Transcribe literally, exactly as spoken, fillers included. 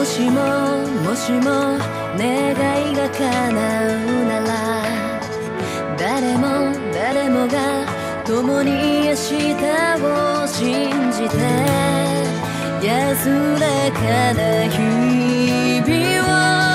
しももしも願いが叶うなら、誰も誰もが共に明日を信じて、安らかな日々を